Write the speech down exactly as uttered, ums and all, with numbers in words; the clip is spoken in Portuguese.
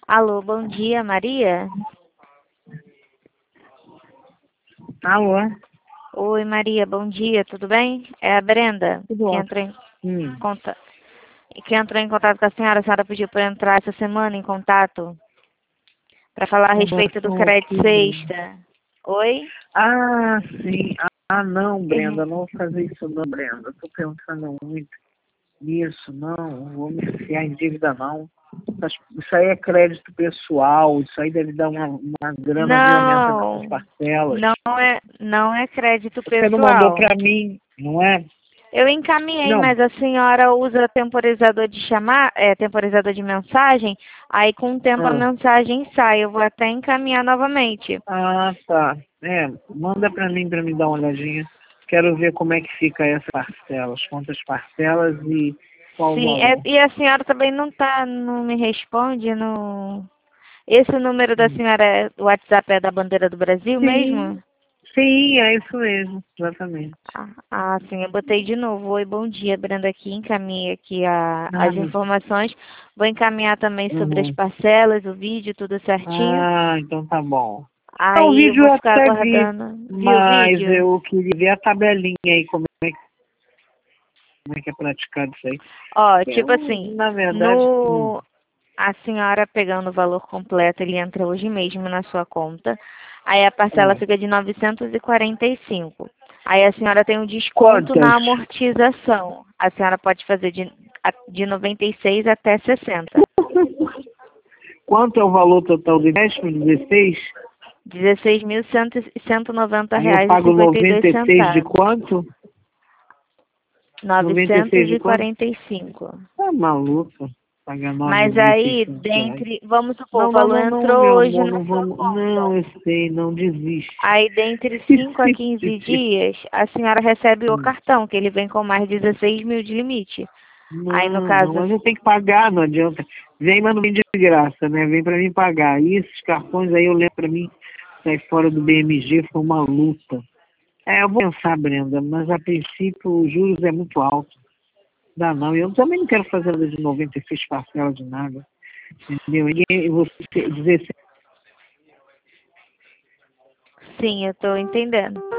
Alô, bom dia, Maria? Alô? Oi, Maria, bom dia, tudo bem? É a Brenda, Tudo que ótimo. entrou em Hum. contato, que entrou em contato com a senhora. A senhora pediu para entrar essa semana em contato para falar a Com respeito do relação ao crédito quê, Brenda? sexta. Oi? Ah, sim. Ah, não, É. Brenda, não vou fazer isso não, Brenda. Tô pensando muito nisso, não. Não vou me enfiar em dívida, não. Isso aí é crédito pessoal, isso aí deve dar uma, uma grana violenta nessas Não, parcelas. não é, não é crédito Você não mandou pessoal. pra mim, não é? Eu encaminhei, Não. mas a senhora usa temporizador de chamar, é, temporizador de mensagem, aí com o tempo a Ah, mensagem sai. Eu vou até encaminhar novamente. ah, tá. É, manda pra mim pra me dar uma olhadinha. Quero ver como é que fica essa parcelas, quantas parcelas e qual o Sim, é, valor. e a senhora também não tá, não me responde no. Esse número da Hum. senhora, é- o WhatsApp é da bandeira do Brasil Sim, mesmo? sim, é isso mesmo, exatamente. Ah, ah, sim, eu botei de novo. Oi, bom dia, Brenda aqui. Encaminhei aqui a, Ah, as meu- informações. Vou encaminhar também sobre as uhum. parcelas, o vídeo, tudo certinho. Ah, então tá bom. Então, o Aí eu vídeo vou eu ficar até vi, aguardando. Viu o mas vídeo? eu queria ver a tabelinha aí, como é, que- como é que é praticado isso aí. Ó, tipo Eu, assim, na verdade, hum, no a senhora pegando o valor completo, ele entra hoje mesmo na sua conta. Aí a parcela ah, fica de novecentos e quarenta e cinco. Aí a senhora tem um desconto quantas? na amortização. A senhora pode fazer de, a- de noventa e seis até sessenta. Quanto é o valor total do empréstimo? dezesseis? dezesseis mil cento e noventa Aí eu reais e pago cinquenta e dois noventa e seis de centavos. quanto? noventa e seis novecentos de e quanto? quarenta e cinco. Tá maluca? Pagar nove Mas mil e aí, seiscentos reais. dentre, vamos supor, o Não, não, valor não, não, entrou meu hoje amor, na não sua vamos. conta. Não, eu sei, não desiste. Aí, dentre cinco a quinze dias, a senhora recebe o cartão, que ele vem com mais dezesseis mil de limite. Aí, no Não, não, caso, mas eu tenho que pagar, não adianta. Vem, mas não vem de graça, né? Vem pra mim pagar. E esses cartões aí, eu lembro pra mim, sair fora do B M G foi uma luta. É, eu vou pensar, Brenda, mas a princípio os juros é muito alto. Dá não. Eu também não quero fazer nada de noventa e seis parcelas de nada. Entendeu? E você dizer sim, eu estou entendendo.